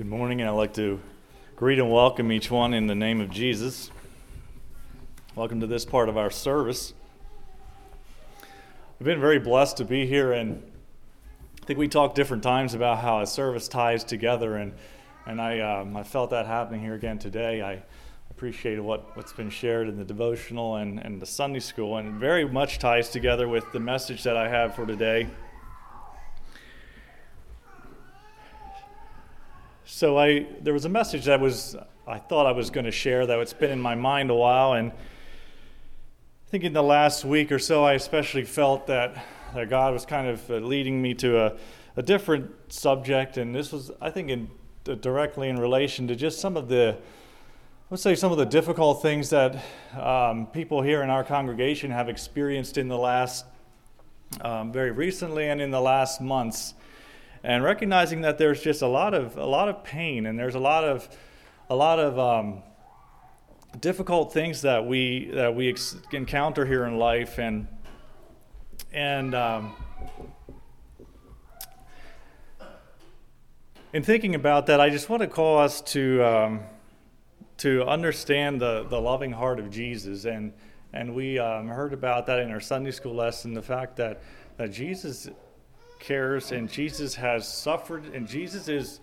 Good morning, and I'd like to greet and welcome each one in the name of Jesus. Welcome to this part of our service. We've been very blessed to be here, and I think we talked different times about how a service ties together, and I felt that happening here again today. I appreciated what's been shared in the devotional and the Sunday school, and it very much ties together with the message that I have for today. So there was a message that I thought I was going to share that it's been in my mind a while, and I think in the last week or so I especially felt that God was kind of leading me to a different subject, and this was, I think, directly in relation to just some of the difficult things that people here in our congregation have experienced in the last, very recently and in the last months. And recognizing that there's just a lot of pain, and there's a lot of difficult things that we encounter here in life, and in thinking about that, I just want to call us to understand the loving heart of Jesus, and we heard about that in our Sunday school lesson, the fact that Jesus cares, and Jesus has suffered, and Jesus is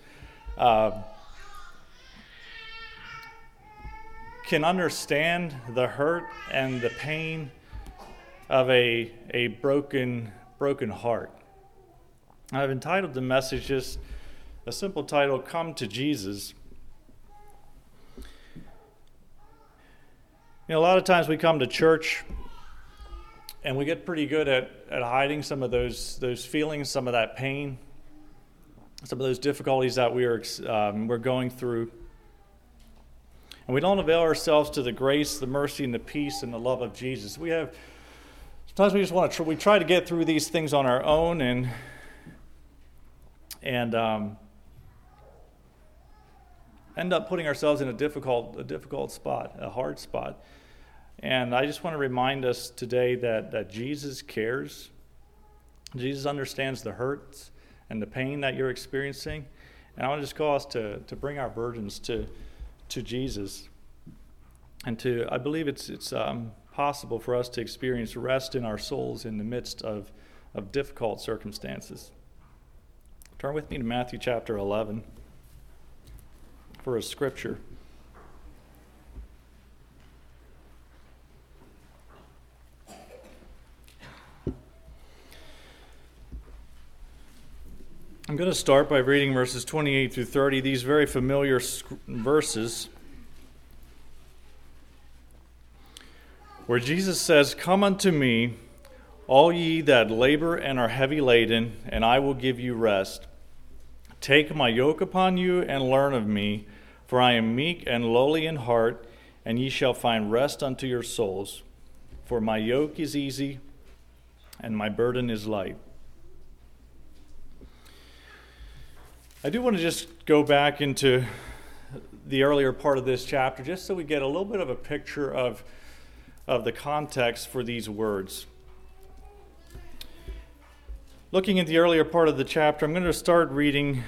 can understand the hurt and the pain of a broken heart. I've entitled the message just a simple title: "Come to Jesus." A lot of times we come to church and we get pretty good at hiding some of those feelings, some of that pain, some of those difficulties that we're going through. And we don't avail ourselves to the grace, the mercy, and the peace and the love of Jesus. Sometimes we just want to we try to get through these things on our own and end up putting ourselves in a difficult spot, a hard spot. And I just want to remind us today that Jesus cares. Jesus understands the hurts and the pain that you're experiencing. And I want to just call us to bring our burdens to Jesus. And I believe it's possible for us to experience rest in our souls in the midst of difficult circumstances. Turn with me to Matthew chapter 11 for a scripture. I'm going to start by reading verses 28 through 30, these very familiar verses, where Jesus says, "Come unto me, all ye that labor and are heavy laden, and I will give you rest. Take my yoke upon you and learn of me, for I am meek and lowly in heart, and ye shall find rest unto your souls. For my yoke is easy, and my burden is light." I do want to just go back into the earlier part of this chapter, just so we get a little bit of a picture of the context for these words. Looking at the earlier part of the chapter, I'm going to start reading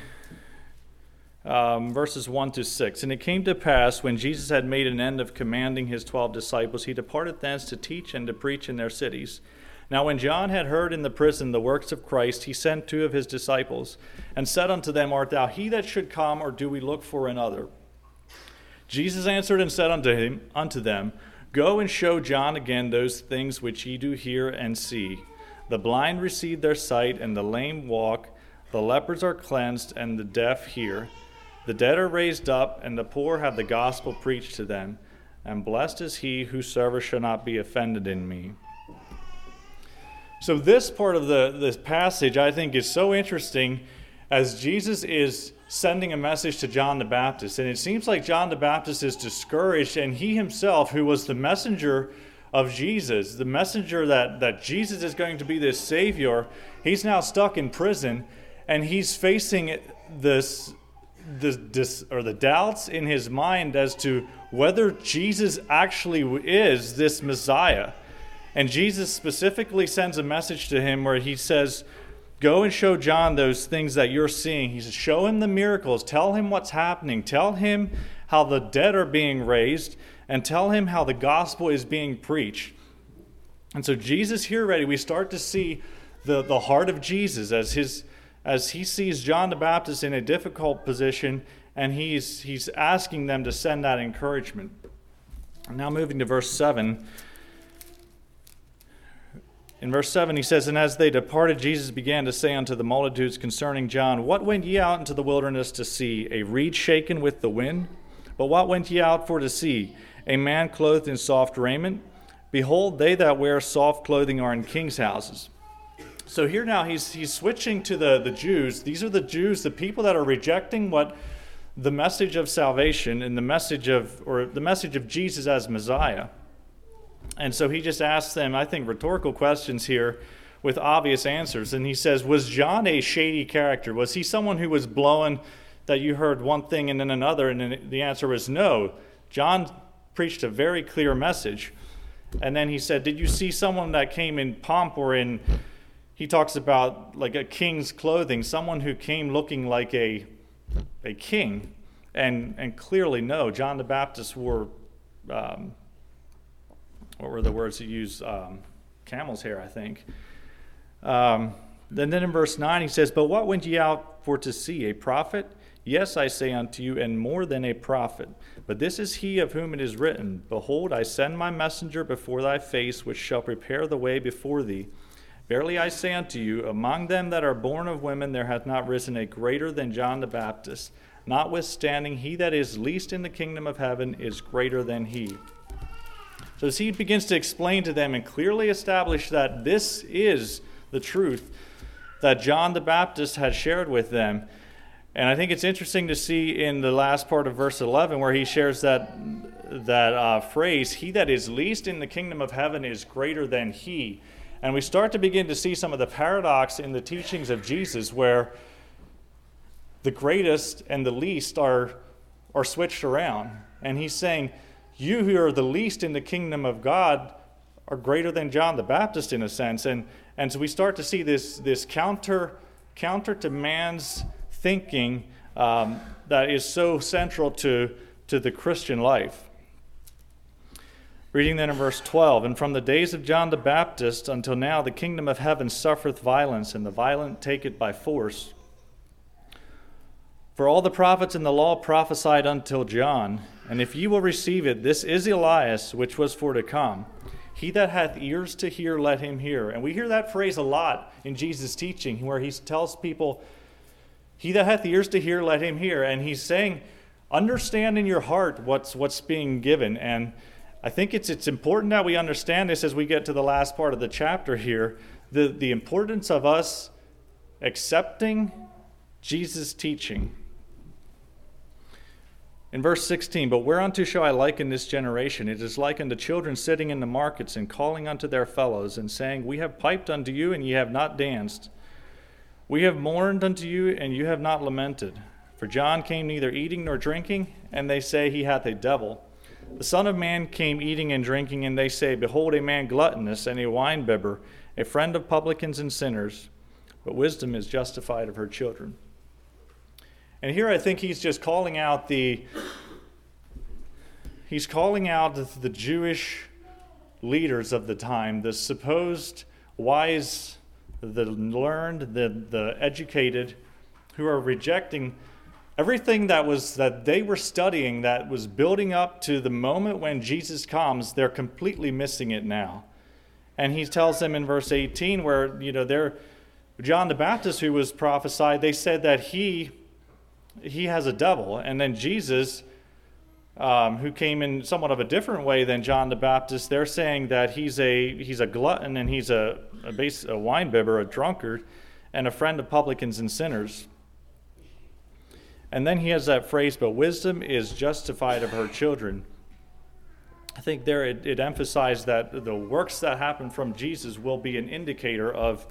verses 1 to 6. "And it came to pass, when Jesus had made an end of commanding his 12 disciples, he departed thence to teach and to preach in their cities. Now when John had heard in the prison the works of Christ, he sent 2 of his disciples, and said unto them, Art thou he that should come, or do we look for another? Jesus answered and said unto them, Go and show John again those things which ye do hear and see. The blind receive their sight, and the lame walk, the lepers are cleansed, and the deaf hear. The dead are raised up, and the poor have the gospel preached to them. And blessed is he whosoever shall not be offended in me." So this part of this passage, I think, is so interesting as Jesus is sending a message to John the Baptist. And it seems like John the Baptist is discouraged, and he himself, who was the messenger of Jesus, the messenger that Jesus is going to be this Savior, he's now stuck in prison, and he's facing the doubts in his mind as to whether Jesus actually is this Messiah. And Jesus specifically sends a message to him where he says, go and show John those things that you're seeing. He says, show him the miracles. Tell him what's happening. Tell him how the dead are being raised, and tell him how the gospel is being preached. And so Jesus here already, we start to see the heart of Jesus as he sees John the Baptist in a difficult position, and he's asking them to send that encouragement. Now moving to verse 7. In verse 7 he says, "And as they departed, Jesus began to say unto the multitudes concerning John, What went ye out into the wilderness to see? A reed shaken with the wind? But what went ye out for to see? A man clothed in soft raiment? Behold, they that wear soft clothing are in kings' houses." So here now he's switching to the Jews. These are the Jews, the people that are rejecting what the message of salvation and the message of Jesus as Messiah. And so he just asks them, I think, rhetorical questions here with obvious answers. And he says, was John a shady character? Was he someone who was blowing that you heard one thing and then another? And then the answer was no. John preached a very clear message. And then he said, did you see someone that came in pomp or in, he talks about like a king's clothing, someone who came looking like a king? And clearly no. John the Baptist wore, what were the words he used? Camel's hair, I think. Then in verse 9 he says, But what went ye out for to see? A prophet? Yes, I say unto you, and more than a prophet. But this is he of whom it is written, Behold, I send my messenger before thy face, which shall prepare the way before thee. Verily I say unto you, among them that are born of women there hath not risen a greater than John the Baptist. Notwithstanding, he that is least in the kingdom of heaven is greater than he. So as he begins to explain to them and clearly establish that this is the truth that John the Baptist had shared with them. And I think it's interesting to see in the last part of verse 11 where he shares that phrase, he that is least in the kingdom of heaven is greater than he. And we start to begin to see some of the paradox in the teachings of Jesus where the greatest and the least are switched around. And he's saying, you who are the least in the kingdom of God are greater than John the Baptist in a sense. And so we start to see this counter to man's thinking that is so central to the Christian life. Reading then in verse 12, And from the days of John the Baptist until now the kingdom of heaven suffereth violence, and the violent take it by force. For all the prophets in the law prophesied until John, and if ye will receive it, this is Elias, which was for to come. He that hath ears to hear, let him hear. And we hear that phrase a lot in Jesus' teaching, where he tells people, he that hath ears to hear, let him hear. And he's saying, understand in your heart what's being given. And I think it's important that we understand this as we get to the last part of the chapter here, the importance of us accepting Jesus' teaching. In verse 16, But whereunto shall I liken this generation? It is like unto children sitting in the markets and calling unto their fellows and saying, We have piped unto you, and ye have not danced. We have mourned unto you, and you have not lamented. For John came neither eating nor drinking, and they say he hath a devil. The Son of Man came eating and drinking, and they say, Behold, a man gluttonous and a winebibber, a friend of publicans and sinners. But wisdom is justified of her children. And here I think he's just calling out the Jewish leaders of the time, the supposed wise, the learned, the educated, who are rejecting everything that they were studying that was building up to the moment when Jesus comes. They're completely missing it now. And he tells them in verse 18 where, they're John the Baptist, who was prophesied, they said that he has a devil. And then Jesus, who came in somewhat of a different way than John the Baptist, they're saying that he's a glutton and he's a winebibber, a drunkard, and a friend of publicans and sinners. And then he has that phrase, but wisdom is justified of her children. I think there it emphasized that the works that happen from Jesus will be an indicator of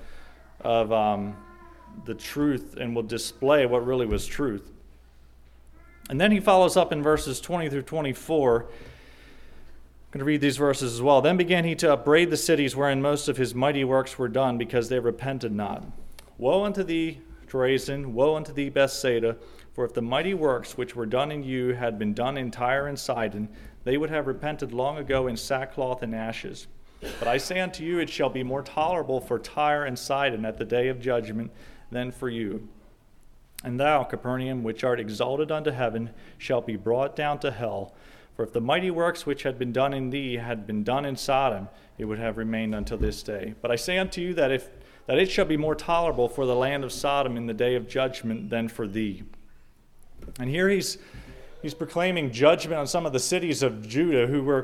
the truth and will display what really was truth. And then he follows up in verses 20 through 24. I'm going to read these verses as well. Then began he to upbraid the cities wherein most of his mighty works were done, because they repented not. Woe unto thee, Chorazin! Woe unto thee, Bethsaida! For if the mighty works which were done in you had been done in Tyre and Sidon, they would have repented long ago in sackcloth and ashes. But I say unto you, it shall be more tolerable for Tyre and Sidon at the day of judgment than for you. And thou, Capernaum, which art exalted unto heaven, shalt be brought down to hell. For if the mighty works which had been done in thee had been done in Sodom, it would have remained until this day. But I say unto you that it shall be more tolerable for the land of Sodom in the day of judgment than for thee. And here he's proclaiming judgment on some of the cities of Judah who were,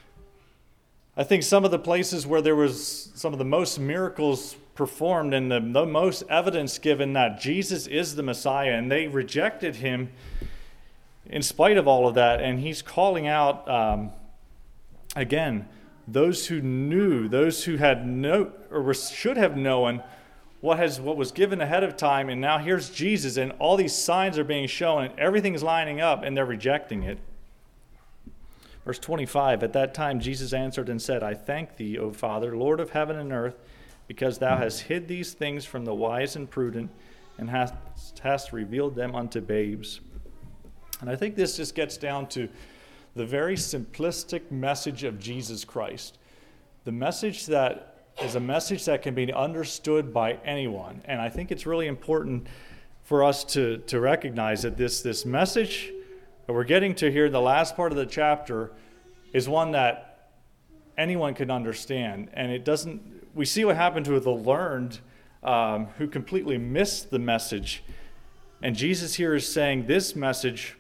I think, some of the places where there was some of the most miracles performed and the most evidence given that Jesus is the Messiah, and they rejected him in spite of all of that. And he's calling out, again, those who knew, those who had should have known what was given ahead of time, and now here's Jesus, and all these signs are being shown, and everything's lining up, and they're rejecting it. Verse 25, at that time Jesus answered and said, I thank thee, O Father, Lord of heaven and earth, because thou hast hid these things from the wise and prudent, and hast revealed them unto babes. And I think this just gets down to the very simplistic message of Jesus Christ. The message that is a message that can be understood by anyone. And I think it's really important for us to recognize that this message that we're getting to here in the last part of the chapter is one that anyone can understand. And we see what happened to the learned who completely missed the message. And Jesus here is saying this message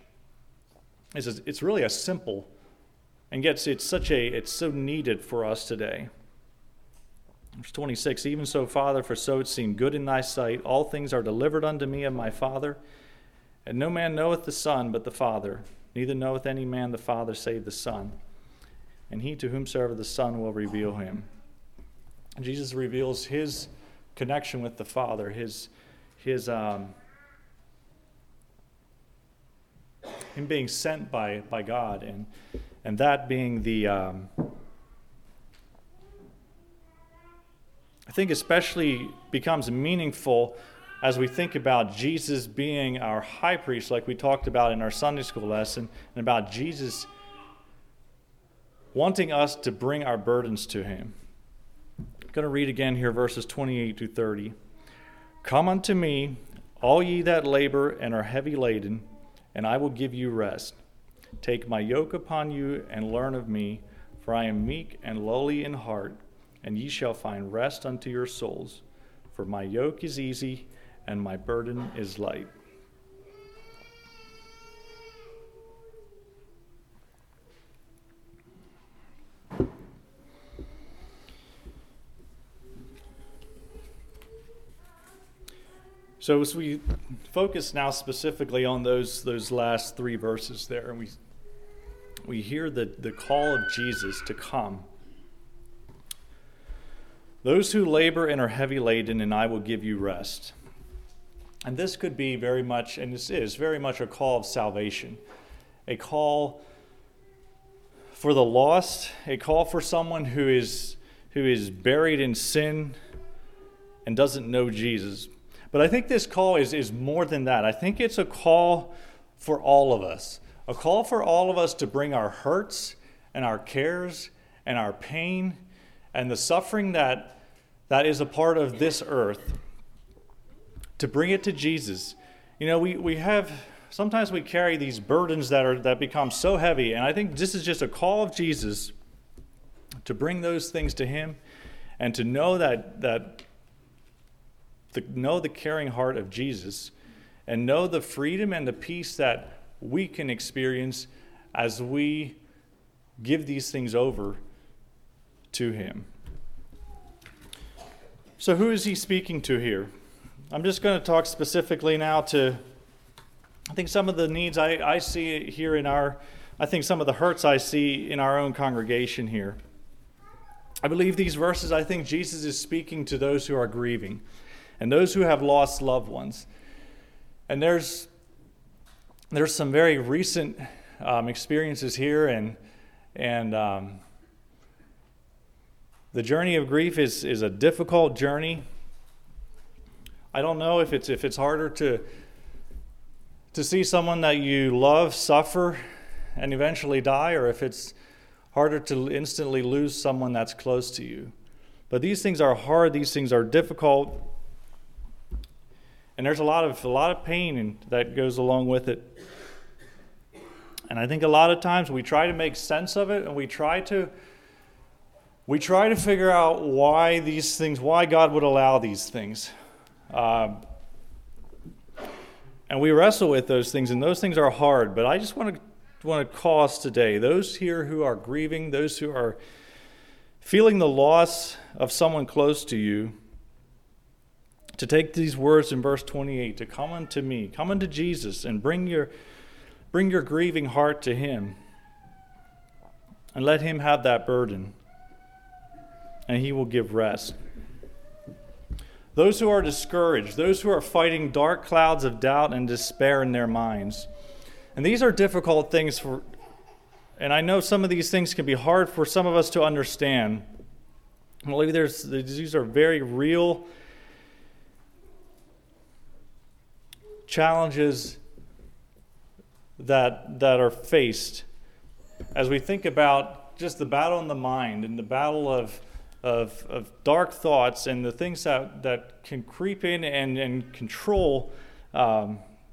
it's really a simple, and yet it's so needed for us today. Verse 26, even so, Father, for so it seemed good in thy sight, all things are delivered unto me of my Father. And no man knoweth the Son but the Father, neither knoweth any man the Father save the Son. And he to whomsoever the Son will reveal him. And Jesus reveals his connection with the Father, him being sent by God, and that being the I think especially becomes meaningful as we think about Jesus being our high priest, like we talked about in our Sunday school lesson, and about Jesus wanting us to bring our burdens to him. I'm going to read again here verses 28 to 30. Come unto me, all ye that labor and are heavy laden, and I will give you rest. Take my yoke upon you and learn of me, for I am meek and lowly in heart, and ye shall find rest unto your souls. For my yoke is easy and my burden is light. So as we focus now specifically on those last three verses there, and we hear the call of Jesus to come. Those who labor and are heavy laden, and I will give you rest. And this could be very much, and this is very much a call of salvation, a call for the lost, a call for someone who is buried in sin and doesn't know Jesus. But I think this call is more than that. I think it's a call for all of us, a call for all of us to bring our hurts and our cares and our pain and the suffering that is a part of this earth, to bring it to Jesus. You know, sometimes we carry these burdens that become so heavy, and I think this is just a call of Jesus to bring those things to him and to know know the caring heart of Jesus, and know the freedom and the peace that we can experience as we give these things over to him. So who is he speaking to here? I'm just going to talk specifically now to, I think, some of the needs I see here I think some of the hurts I see in our own congregation here. I believe these verses, I think Jesus is speaking to those who are grieving and those who have lost loved ones. And there's some very recent experiences here, and the journey of grief is a difficult journey. I don't know if it's harder to see someone that you love suffer and eventually die, or if it's harder to instantly lose someone that's close to you. But these things are hard, these things are difficult, and there's a lot of pain that goes along with it. And I think a lot of times we try to make sense of it, and we try to figure out why God would allow these things. And we wrestle with those things, and those things are hard. But I just want to call us today, those here who are grieving, those who are feeling the loss of someone close to you, to take these words in verse 28, to come unto me, come unto Jesus, and bring your grieving heart to him, and let him have that burden, and he will give rest. Those who are discouraged, those who are fighting dark clouds of doubt and despair in their minds. And these are difficult things and I know some of these things can be hard for some of us to understand. I believe these are very real challenges that are faced as we think about just the battle in the mind and the battle of dark thoughts and the things that can creep in and control our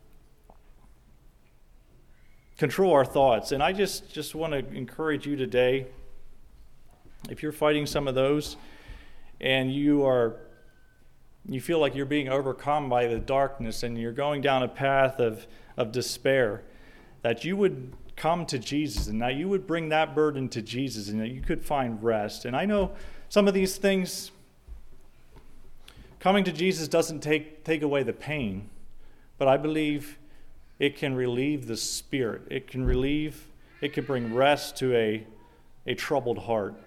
thoughts. And I just want to encourage you today, if you're fighting some of those and you feel like you're being overcome by the darkness and you're going down a path of despair, that you would come to Jesus and that you would bring that burden to Jesus and that you could find rest. And I know some of these things, coming to Jesus doesn't take away the pain, but I believe it can relieve the spirit. It can bring rest to a troubled heart.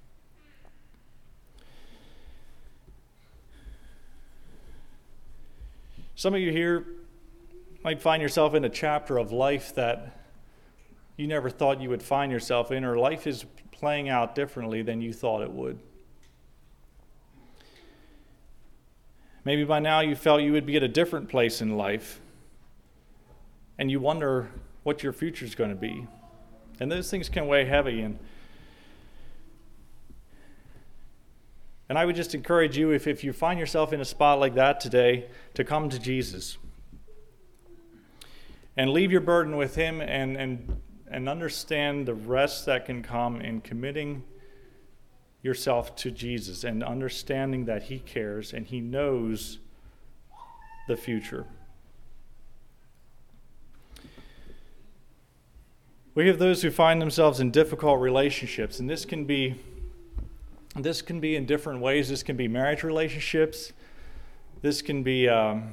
Some of you here might find yourself in a chapter of life that you never thought you would find yourself in, or life is playing out differently than you thought it would. Maybe by now you felt you would be at a different place in life, and you wonder what your future is going to be. And those things can weigh heavy. And I would just encourage you, if you find yourself in a spot like that today, to come to Jesus and leave your burden with him and understand the rest that can come in committing yourself to Jesus and understanding that he cares and he knows the future. We have those who find themselves in difficult relationships, and this can be in different ways. This can be marriage relationships. This can be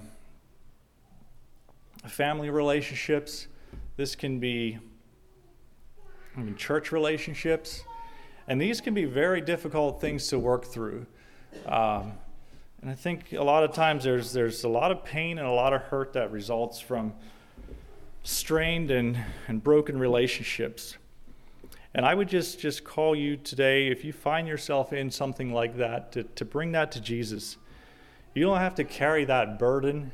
family relationships. This can be church relationships. And these can be very difficult things to work through. And I think a lot of times there's a lot of pain and a lot of hurt that results from strained and broken relationships. And I would just call you today, if you find yourself in something like that, to bring that to Jesus. You don't have to carry that burden.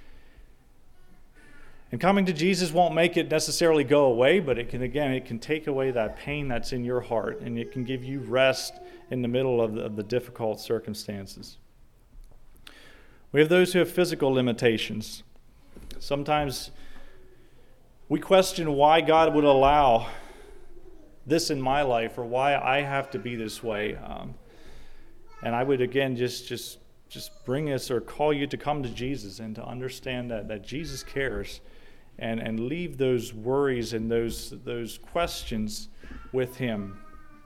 And coming to Jesus won't make it necessarily go away, but it can take away that pain that's in your heart, and it can give you rest in the middle of the difficult circumstances. We have those who have physical limitations. Sometimes we question why God would allow this in my life, or why I have to be this way. And I would again just bring us or call you to come to Jesus and to understand that Jesus cares, and leave those worries and those questions with him.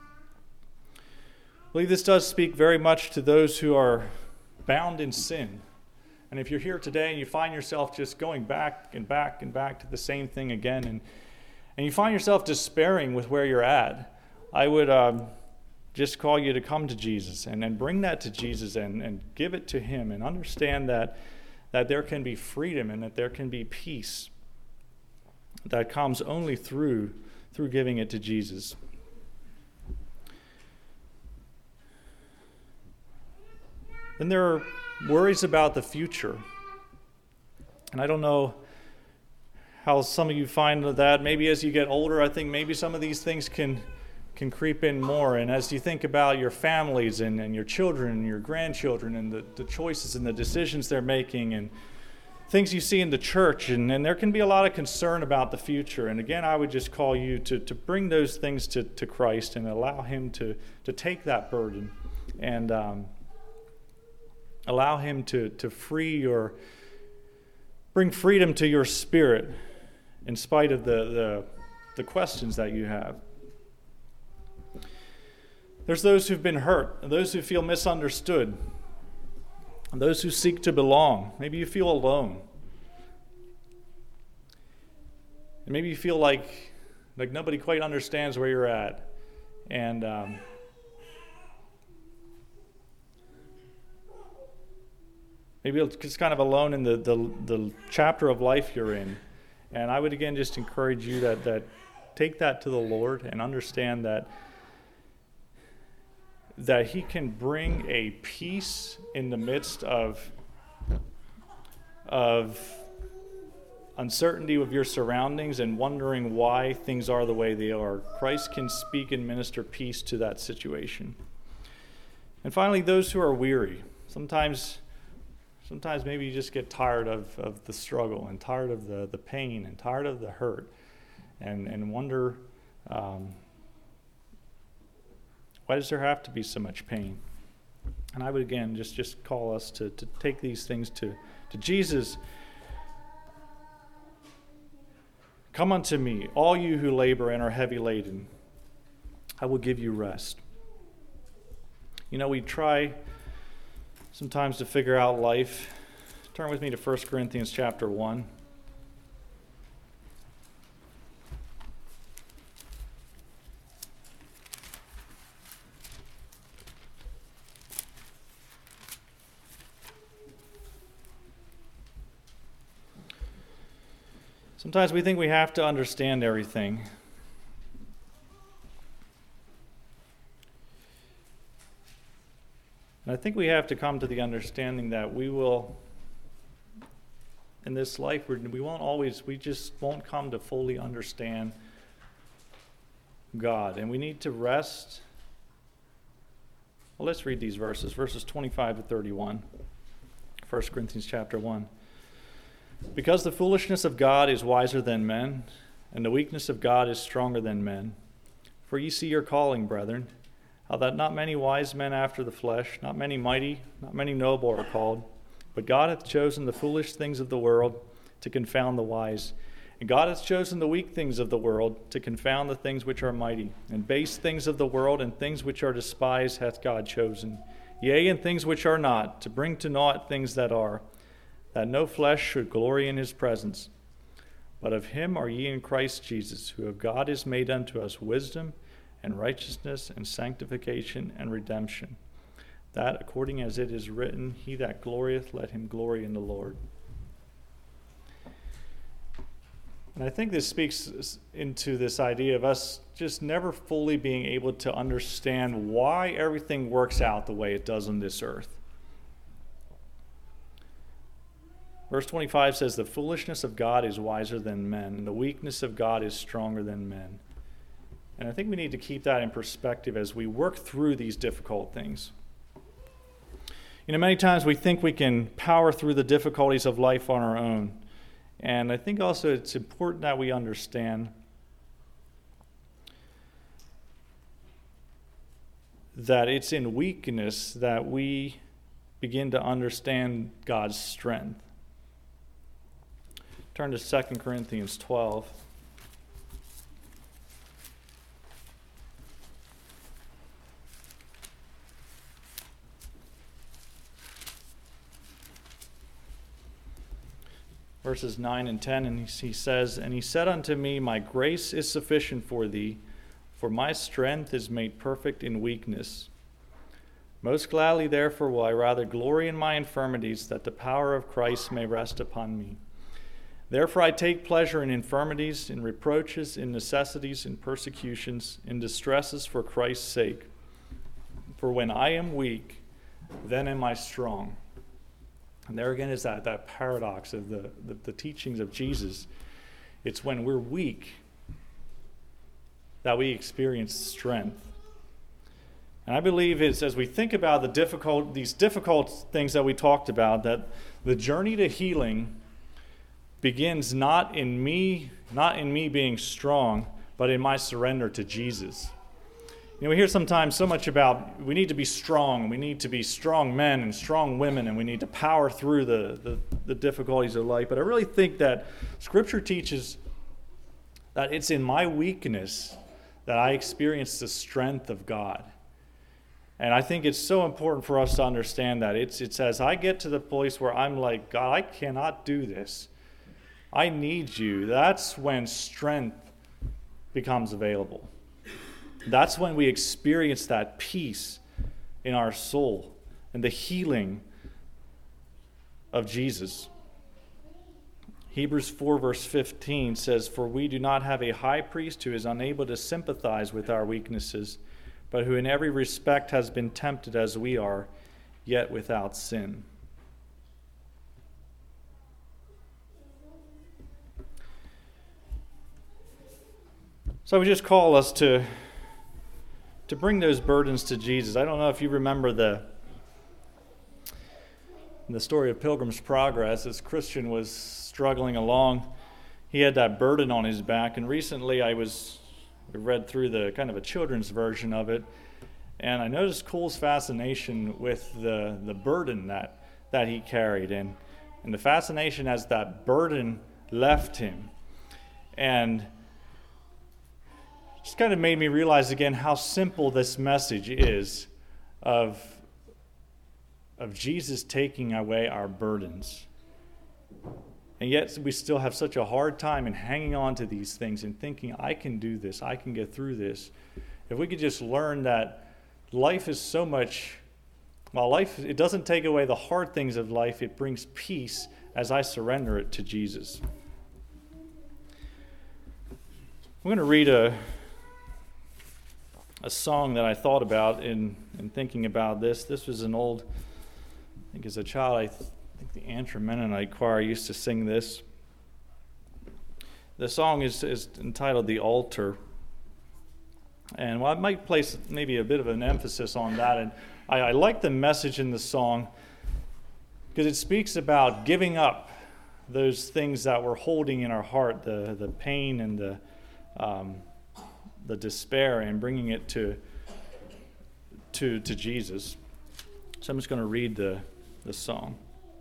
I believe this does speak very much to those who are bound in sin. And if you're here today and you find yourself just going back and back and back to the same thing again, and you find yourself despairing with where you're at, I would just call you to come to Jesus and bring that to Jesus and give it to him, and understand that there can be freedom and that there can be peace that comes only through giving it to Jesus. Then there are worries about the future. And I don't know how some of you find that. Maybe as you get older, I think maybe some of these things can creep in more. And as you think about your families and your children and your grandchildren and the choices and the decisions they're making and things you see in the church, and there can be a lot of concern about the future. And again, I would just call you to bring those things to Christ and allow Him to take that burden and allow Him to bring freedom to your spirit in spite of the questions that you have. There's those who've been hurt, and those who feel misunderstood, and those who seek to belong. Maybe you feel alone. And maybe you feel like nobody quite understands where you're at. And maybe it's just kind of alone in the chapter of life you're in. And I would again just encourage you that take that to the Lord and understand that He can bring a peace in the midst of uncertainty with your surroundings and wondering why things are the way they are. Christ can speak and minister peace to that situation. And finally, those who are weary. Sometimes maybe you just get tired of the struggle and tired of the pain and tired of the hurt and wonder, why does there have to be so much pain? And I would again just call us to take these things to Jesus. Come unto me, all you who labor and are heavy laden. I will give you rest. We try sometimes to figure out life. Turn with me to 1 Corinthians chapter 1. Sometimes we think we have to understand everything. And I think we have to come to the understanding that we will, in this life, we just won't come to fully understand God. And we need to rest. Well, let's read these verses 25 to 31, 1 Corinthians chapter 1. Because the foolishness of God is wiser than men, and the weakness of God is stronger than men. For ye see your calling, brethren, how that not many wise men after the flesh, not many mighty, not many noble are called, but God hath chosen the foolish things of the world to confound the wise. And God hath chosen the weak things of the world to confound the things which are mighty. And base things of the world and things which are despised hath God chosen. Yea, and things which are not, to bring to naught things that are, that no flesh should glory in his presence. But of him are ye in Christ Jesus, who of God is made unto us wisdom and righteousness and sanctification and redemption, that according as it is written, he that glorieth, let him glory in the Lord. And I think this speaks into this idea of us just never fully being able to understand why everything works out the way it does on this earth. Verse 25 says, the foolishness of God is wiser than men, and the weakness of God is stronger than men. And I think we need to keep that in perspective as we work through these difficult things. Many times we think we can power through the difficulties of life on our own. And I think also it's important that we understand that it's in weakness that we begin to understand God's strength. Turn to 2 Corinthians 12. Verses 9 and 10, and he says, And he said unto me, My grace is sufficient for thee, for my strength is made perfect in weakness. Most gladly therefore will I rather glory in my infirmities, that the power of Christ may rest upon me. Therefore I take pleasure in infirmities, in reproaches, in necessities, in persecutions, in distresses for Christ's sake. For when I am weak, then am I strong. And there again is that paradox of the teachings of Jesus. It's when we're weak that we experience strength. And I believe it's as we think about these difficult things that we talked about, that the journey to healing begins not in me being strong, but in my surrender to Jesus. We hear sometimes so much about we need to be strong, we need to be strong men and strong women, and we need to power through the difficulties of life. But I really think that Scripture teaches that it's in my weakness that I experience the strength of God. And I think it's so important for us to understand that. It's as I get to the place where I'm like, God, I cannot do this. I need you. That's when strength becomes available. That's when we experience that peace in our soul and the healing of Jesus. Hebrews 4 verse 15 says, "For we do not have a high priest who is unable to sympathize with our weaknesses, but who in every respect has been tempted as we are, yet without sin." So I would just call us to bring those burdens to Jesus. I don't know if you remember the story of Pilgrim's Progress. As Christian was struggling along, he had that burden on his back. And recently I read through the kind of a children's version of it, and I noticed Cole's fascination with the burden that he carried, and the fascination as that burden left him. And just kind of made me realize again how simple this message is of Jesus taking away our burdens. And yet we still have such a hard time in hanging on to these things and thinking, I can do this, I can get through this. If we could just learn that life is so much, it doesn't take away the hard things of life, it brings peace as I surrender it to Jesus. I'm going to read a song that I thought about in thinking about this. This was an old, I think as a child, I think the Antrim Mennonite Choir used to sing this. The song is entitled "The Altar." And I might place maybe a bit of an emphasis on that. And I like the message in the song because it speaks about giving up those things that we're holding in our heart, the pain and the despair, and bringing it to Jesus. So I'm just going to read the song.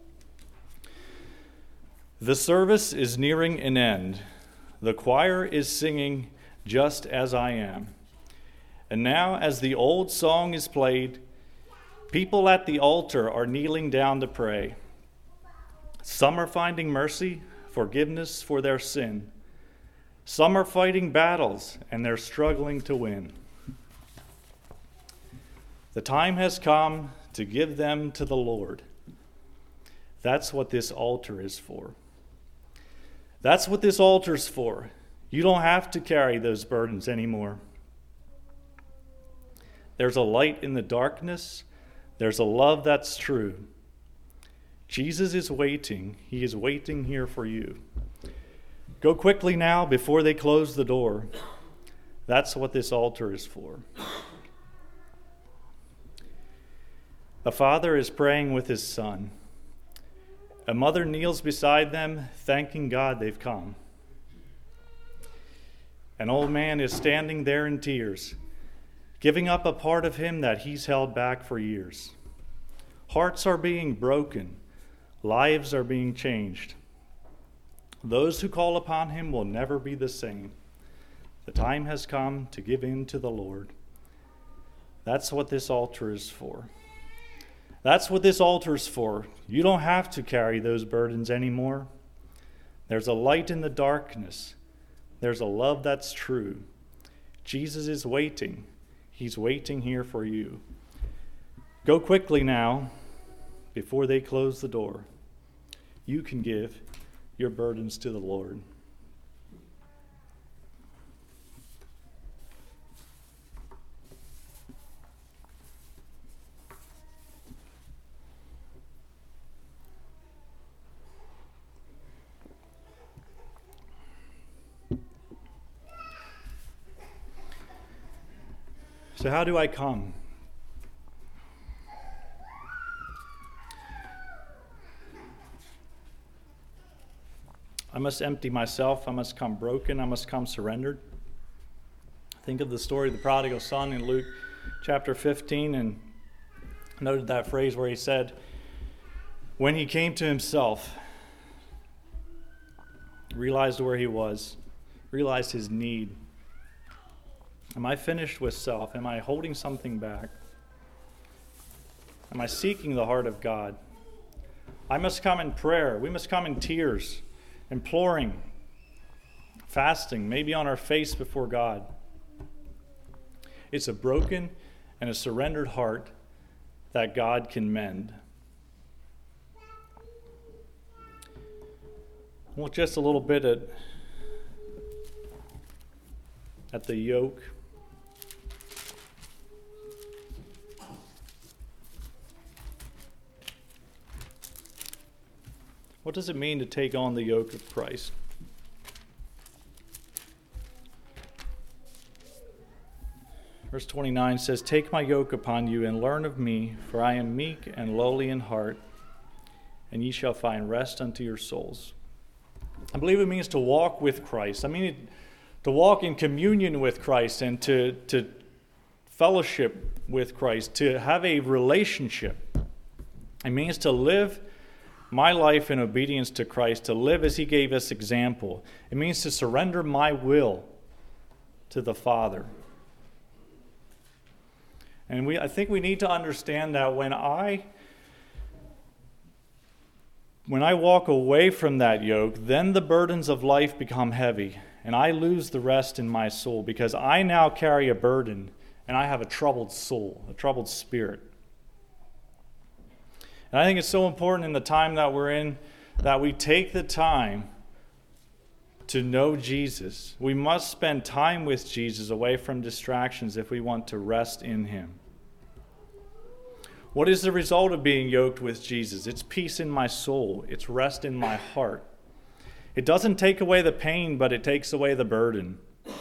The service is nearing an end. The choir is singing "Just as I Am." And now, as the old song is played, people at the altar are kneeling down to pray. Some are finding mercy, forgiveness for their sin. Some are fighting battles, and they're struggling to win. The time has come to give them to the Lord. That's what this altar is for. That's what this altar's for. You don't have to carry those burdens anymore. There's a light in the darkness. There's a love that's true. Jesus is waiting. He is waiting here for you. Go quickly now before they close the door. That's what this altar is for. A father is praying with his son. A mother kneels beside them, thanking God they've come. An old man is standing there in tears, giving up a part of him that he's held back for years. Hearts are being broken. Lives are being changed. Those who call upon him will never be the same. The time has come to give in to the Lord. That's what this altar is for. That's what this altar is for. You don't have to carry those burdens anymore. There's a light in the darkness. There's a love that's true. Jesus is waiting. He's waiting here for you. Go quickly now before they close the door. You can give your burdens to the Lord. So how do I come? I must empty myself. I must come broken. I must come surrendered. Think of the story of the prodigal son in Luke chapter 15, and noted that phrase where he said, when he came to himself, realized where he was, realized his need. Am I finished with self? Am I holding something back? Am I seeking the heart of God? I must come in prayer. We must come in tears, imploring, fasting, maybe on our face before God. It's a broken and a surrendered heart that God can mend. Look just a little bit at the yoke. What does it mean to take on the yoke of Christ? Verse 29 says, "Take my yoke upon you and learn of me, for I am meek and lowly in heart, and ye shall find rest unto your souls." I believe it means to walk with Christ. I mean to walk in communion with Christ and to fellowship with Christ, to have a relationship. It means to live my life in obedience to Christ, to live as he gave us example. It means to surrender my will to the Father. And I think we need to understand that when I walk away from that yoke, then the burdens of life become heavy, and I lose the rest in my soul because I now carry a burden, and I have a troubled soul, a troubled spirit. And I think it's so important in the time that we're in that we take the time to know Jesus. We must spend time with Jesus away from distractions if we want to rest in him. What is the result of being yoked with Jesus? It's peace in my soul. It's rest in my heart. It doesn't take away the pain, but it takes away the burden.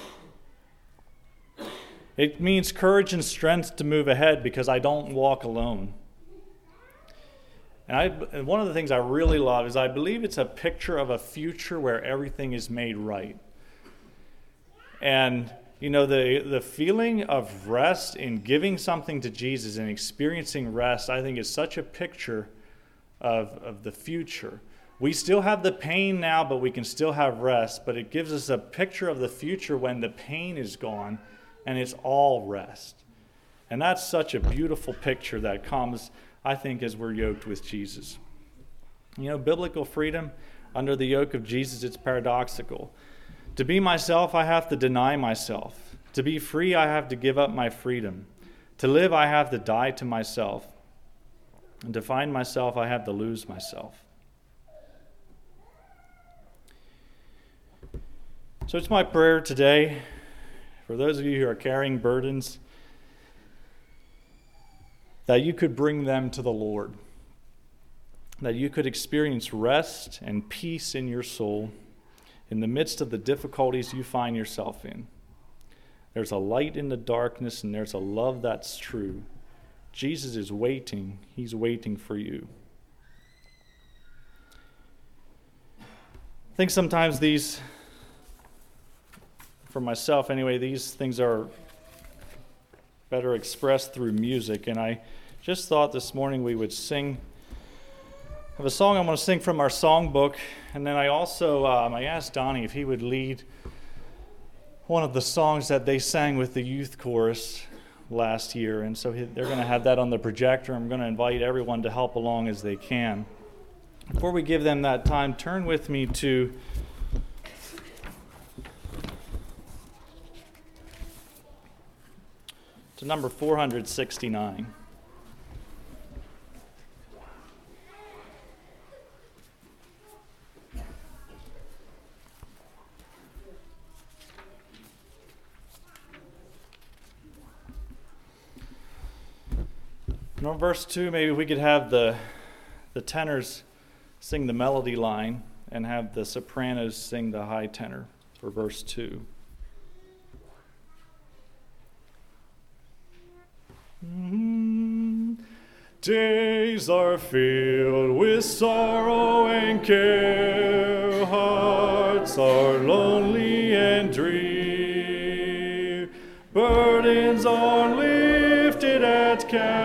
It means courage and strength to move ahead because I don't walk alone. And one of the things I really love is I believe it's a picture of a future where everything is made right. And you know, the feeling of rest in giving something to Jesus and experiencing rest, I think, is such a picture of the future. We still have the pain now, but we can still have rest. But it gives us a picture of the future when the pain is gone and it's all rest. And that's such a beautiful picture that comes, I think, as we're yoked with Jesus. You know, biblical freedom under the yoke of Jesus, it's paradoxical. To be myself, I have to deny myself. To be free, I have to give up my freedom. To live, I have to die to myself. And to find myself, I have to lose myself. So it's my prayer today, for those of you who are carrying burdens, that you could bring them to the Lord. That you could experience rest and peace in your soul in the midst of the difficulties you find yourself in. There's a light in the darkness, and there's a love that's true. Jesus is waiting. He's waiting for you. I think sometimes these, for myself anyway, these things are better expressed through music. And I just thought this morning we would sing. I have a song I want to sing from our songbook, and then I also I asked Donnie if he would lead one of the songs that they sang with the youth chorus last year, and so they're going to have that on the projector. I'm going to invite everyone to help along as they can. Before we give them that time, turn with me to number 469. In verse 2, maybe we could have the tenors sing the melody line and have the sopranos sing the high tenor for verse 2. Days are filled with sorrow and care, hearts are lonely and drear, burdens are lifted at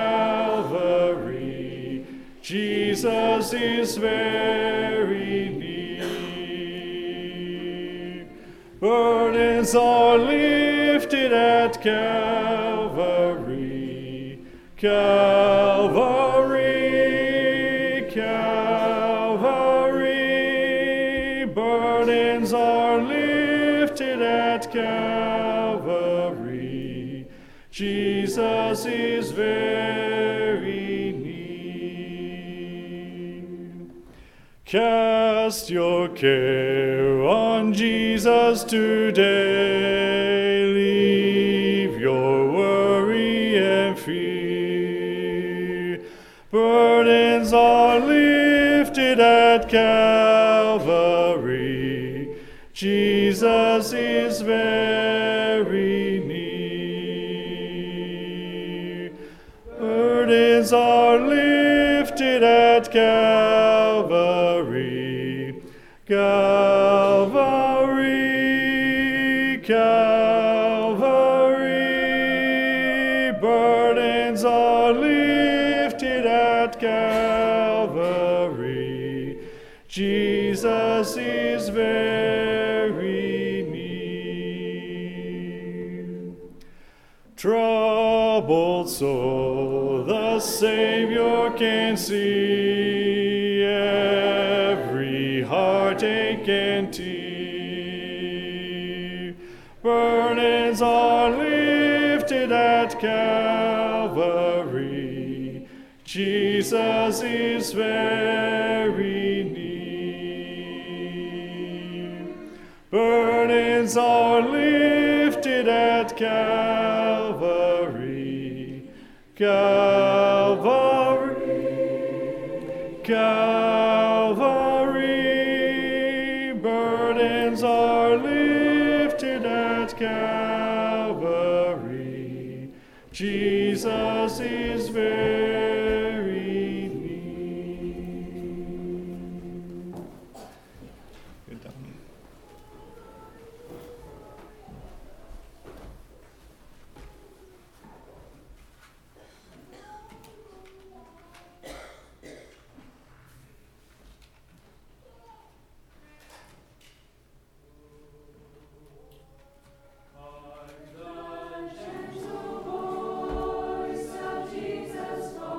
Calvary, Jesus is very near. Burdens are lifted at Calvary, Calvary, Calvary. Burdens are lifted at Calvary, Jesus is very near. Cast your care on Jesus today. Leave your worry and fear. Burdens are lifted at Calvary. Jesus is very near. Burdens are lifted at Calvary. Calvary, Calvary. Burdens are lifted at Calvary. Jesus is very near. Troubled soul, the Savior can see every heartache and tear. Burdens are lifted at Calvary. Jesus is very near. Burdens are lifted at Calvary. Calvary, Calvary. Burdens are lifted at Calvary. Jesus is very near. Good done. The gentle voice of Jesus.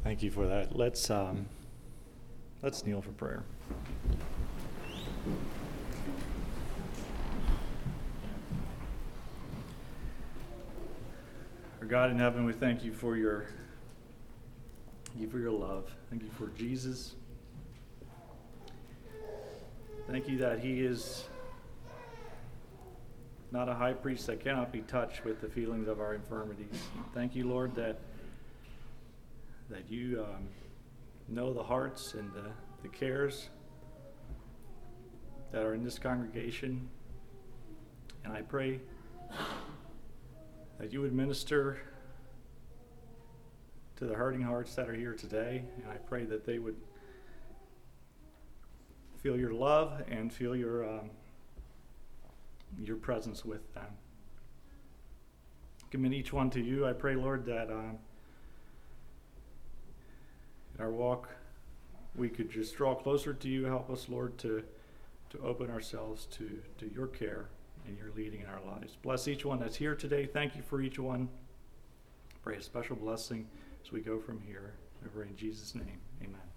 Thank you for that. Let's kneel for prayer. Our God in heaven, we thank you for your love. Thank you for Jesus. Thank you that he is not a high priest that cannot be touched with the feelings of our infirmities. Thank you, Lord, that you know the hearts and the cares that are in this congregation. And I pray that you would minister to the hurting hearts that are here today. And I pray that they would feel your love and feel your presence with them. Commit each one to you. I pray, Lord, that in our walk we could just draw closer to you. Help us, Lord, to open ourselves to your care and your leading in our lives. Bless each one that's here today. Thank you for each one. Pray a special blessing as we go from here. We pray in Jesus' name. Amen.